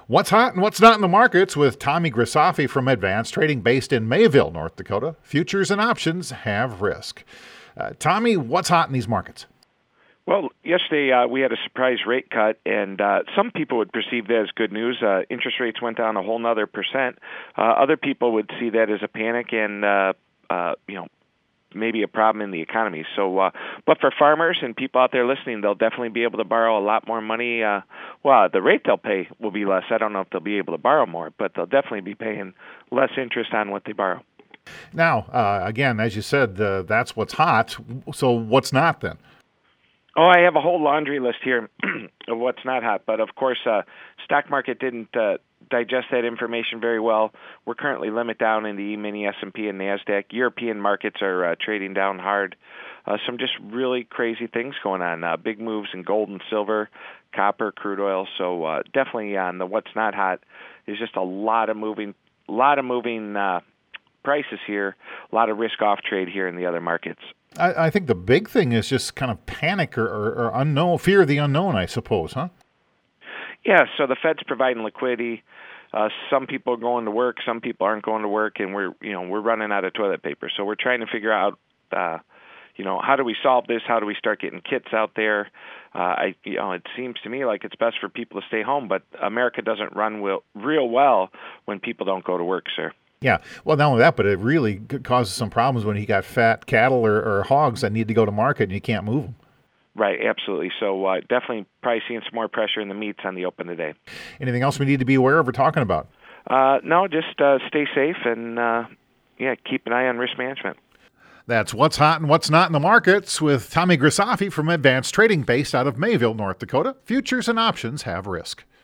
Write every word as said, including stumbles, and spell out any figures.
What's hot and what's not in the markets with Tommy Grisafi from Advanced Trading based in Mayville, North Dakota. Futures and options have risk. Uh, Tommy, what's hot in these markets? Well, yesterday uh, we had a surprise rate cut, and uh, some people would perceive that as good news. Uh, interest rates went down a whole nother percent. Uh, other people would see that as a panic and, uh, uh, you know, maybe a problem in the economy. So, uh, but for farmers and people out there listening, they'll definitely be able to borrow a lot more money. Uh, well, the rate they'll pay will be less. I don't know if they'll be able to borrow more, but they'll definitely be paying less interest on what they borrow. Now, uh, again, as you said, uh, that's what's hot. So what's not then? Oh, I have a whole laundry list here of what's not hot. But, of course, uh, stock market didn't uh, digest that information very well. We're currently limit down in the E-mini, S and P, and NASDAQ. European markets are uh, trading down hard. Uh, some just really crazy things going on. Uh, big moves in gold and silver, copper, crude oil. So uh, definitely on the what's not hot is just a lot of moving, lot of moving uh, prices here, a lot of risk-off trade here in the other markets. I, I think the big thing is just kind of panic or, or, or unknown, fear of the unknown, I suppose, huh? Yeah, so the Fed's providing liquidity. Uh, some people are going to work, some people aren't going to work, and we're you know we're running out of toilet paper. So we're trying to figure out, uh, you know, how do we solve this? How do we start getting kits out there? Uh, I you know, it seems to me like it's best for people to stay home, but America doesn't run real, real well when people don't go to work, sir. Yeah, well, not only that, but it really causes some problems when you got fat cattle or, or hogs that need to go to market and you can't move them. Right, absolutely. So uh, definitely probably seeing some more pressure in the meats on the open today. Anything else we need to be aware of or talking about? Uh, no, just uh, stay safe and, uh, yeah, keep an eye on risk management. That's what's hot and what's not in the markets with Tommy Grisafi from Advanced Trading based out of Mayville, North Dakota. Futures and options have risk.